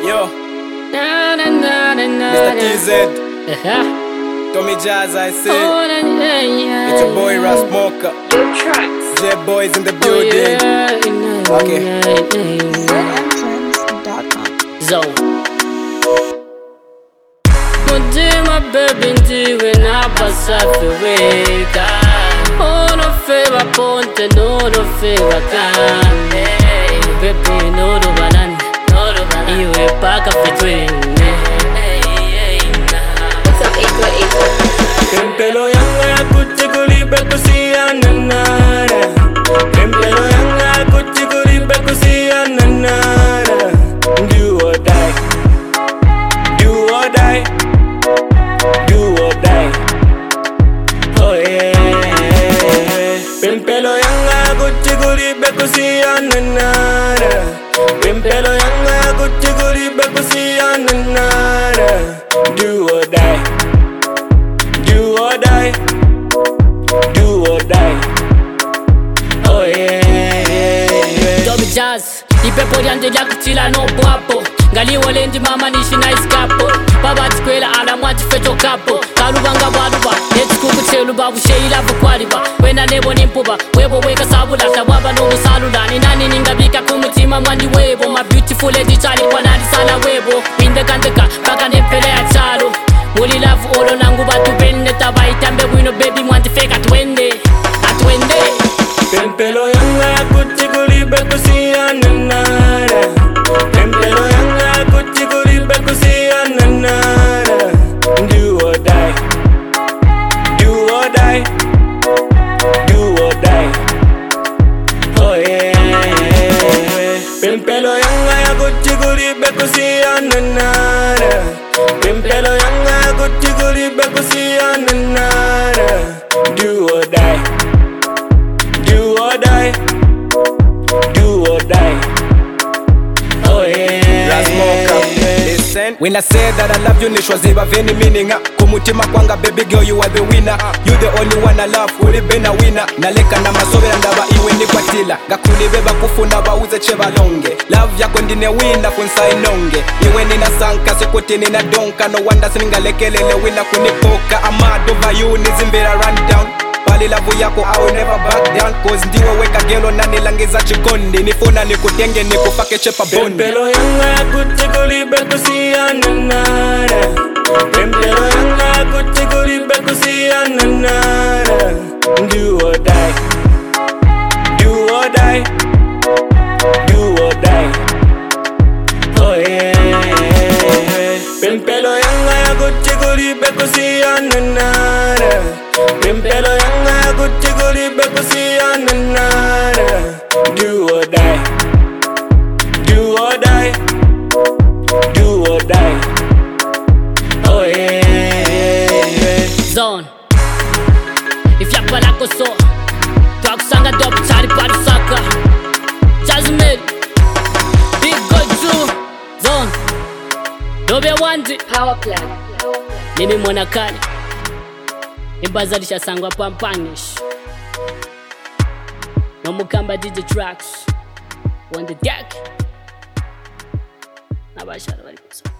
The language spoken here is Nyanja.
Yo, Mr. TZ, Tommy Jazz, I say. It's your boy Rasmoka. J-Boys in the building. Okay. Zone. Mutima baby ndiwe napasafirika. Ono feva ponte, no feva kane. Baby no banane, iwe paka fitwene. What's up, 818? Kempelo yanga kuchikulibe kusiyananara. Kempelo yanga kuchikulibe kusiyananara. Do or die. Do or die. Do or die. Oh yeah. Kempelo yanga kuchikulibe kusiyananara. Kempelo yanga kuchikulibe kusiyananara. Do or die. Do or die. Do or die. Oh yeah. Tommy Jazz, ipepo lyanje lyakutila no bwapo. Ngaliwo lendi mama nishina iskapo. Baba tikwela ala mwati feto kapo. Kalubanga baluba, netikuku cheluba busheila bukwaliba. Wena nebo nimpuba, webo weka sabula. Tabwaba no musalula, ninani ningabika kumutima mwandi webo. My beautiful lady chali kwa nadi sala webo. Pinde kandeka, baka nempele ya chalo. Muli love olo nangu batu bende. Tabaitambe wino baby mwandi fake atwende. Atwende. Kempelo yanga kuchikulibe kusiyananara. Kempelo yanga kuchikulibe kusiyananara. Do or die. Do or die. Do or die. Oh yeah. Kempelo yanga kuchikulibe kusiyananara. Kempelo yanga kuchikulibe kusiyananara. Do or die. Do or die. Do or die. Oh yeah. Rasmoka, listen. When I say that I love you, nishwaziba veni meaning. Kumutima kwanga baby girl, you are the winner. You the only one I love, uli bena winner. Naleka na masobe ndaba iwe ni kwatila. Ngakulibeba kufuna bauze cheva longe. Love yako ndine winner kunsa inonge. Iwe nina sanka sekuti nina donka. No wonder siningalekelele winner kunipoka. I'm mad over you, nizimbira run down. Pali lavu yako I will never back down. Cause ndiwe weka gelo na nilangiza chikondi. Nifuna nikutenge nikupake chepa bondi. Kempelo yanga kuchikulibe kusiyananara. Kempelo yanga kuchikulibe kusiyananara. Do or die. Do or die. Do or die. Oh yeah. Kempelo yanga kuchikulibe kusiyananara. Kempelo yanga kuchikulibe kusiyananara. Do or die. Do or die. Do or die. Oh yeah. Zone. If ya pala koso, twakusanga dope chari parisaka. Jasmine, big good too. Zone. Dobe wanzi. Power Plan. Mimi mwanakali. Ibazalisha sangwa pampangish. No mukamba DJ tracks. On the deck. Nabashara bari kusa.